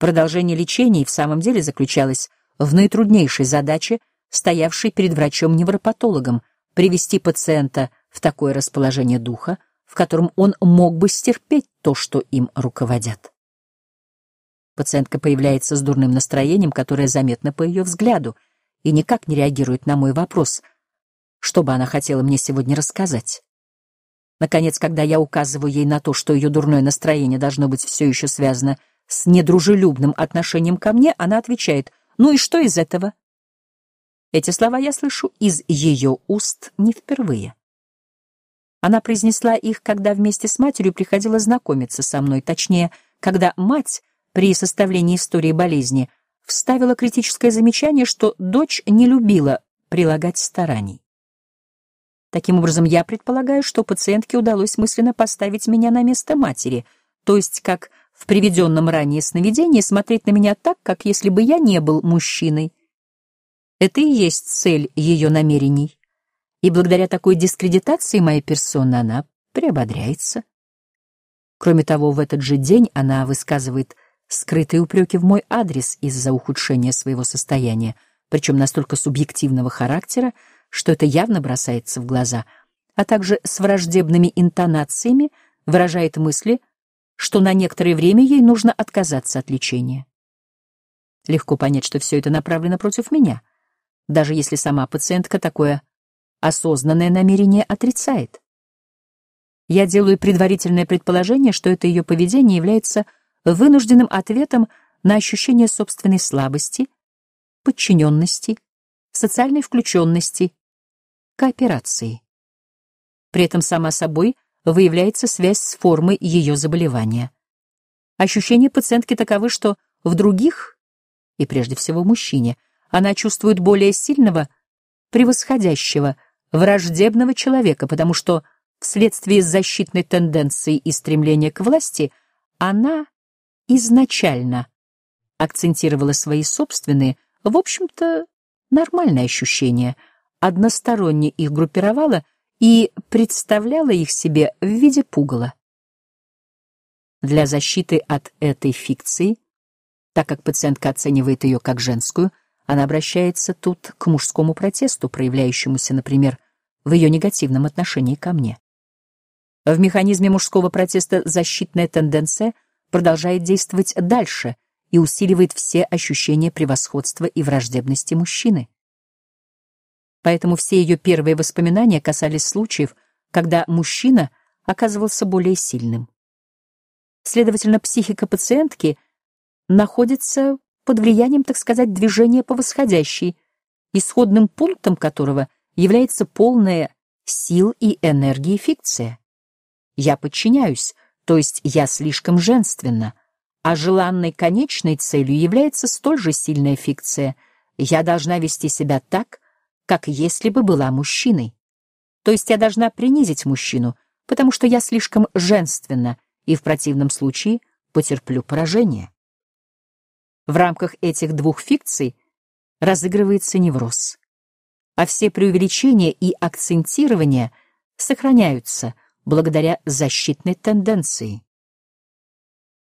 Продолжение лечения и в самом деле заключалось в наитруднейшей задаче, стоявшей перед врачом-невропатологом, привести пациента в такое расположение духа, в котором он мог бы стерпеть то, что им руководят. Пациентка появляется с дурным настроением, которое заметно по ее взгляду, и никак не реагирует на мой вопрос, что бы она хотела мне сегодня рассказать. Наконец, когда я указываю ей на то, что ее дурное настроение должно быть все еще связано с недружелюбным отношением ко мне, она отвечает: «Ну и что из этого?» Эти слова я слышу из ее уст не впервые. Она произнесла их, когда вместе с матерью приходила знакомиться со мной, точнее, когда мать при составлении истории болезни вставила критическое замечание, что дочь не любила прилагать стараний. Таким образом, я предполагаю, что пациентке удалось мысленно поставить меня на место матери, то есть, как в приведенном ранее сновидении, смотреть на меня так, как если бы я не был мужчиной. Это и есть цель ее намерений. И благодаря такой дискредитации моей персоны она приободряется. Кроме того, в этот же день она высказывает скрытые упреки в мой адрес из-за ухудшения своего состояния, причем настолько субъективного характера, что это явно бросается в глаза, а также с враждебными интонациями выражает мысли, что на некоторое время ей нужно отказаться от лечения. Легко понять, что все это направлено против меня, даже если сама пациентка такое осознанное намерение отрицает. Я делаю предварительное предположение, что это ее поведение является вынужденным ответом на ощущение собственной слабости, подчиненности, социальной включенности, кооперации. При этом сама собой выявляется связь с формой ее заболевания. Ощущения пациентки таковы, что в других, и прежде всего в мужчине, она чувствует более сильного, превосходящего, враждебного человека, потому что вследствие защитной тенденции и стремления к власти она изначально акцентировала свои собственные, в общем-то, нормальные ощущения, односторонне их группировала и представляла их себе в виде пугала. Для защиты от этой фикции, так как пациентка оценивает ее как женскую, она обращается тут к мужскому протесту, проявляющемуся, например, в ее негативном отношении ко мне. В механизме мужского протеста защитная тенденция продолжает действовать дальше и усиливает все ощущения превосходства и враждебности мужчины. Поэтому все ее первые воспоминания касались случаев, когда мужчина оказывался более сильным. Следовательно, психика пациентки находится под влиянием, так сказать, движения по восходящей, исходным пунктом которого является полная сил и энергии фикция. Я подчиняюсь, то есть я слишком женственна, а желанной конечной целью является столь же сильная фикция. Я должна вести себя так, как если бы была мужчиной. То есть я должна принизить мужчину, потому что я слишком женственна, и в противном случае потерплю поражение. В рамках этих двух фикций разыгрывается невроз, а все преувеличения и акцентирования сохраняются благодаря защитной тенденции.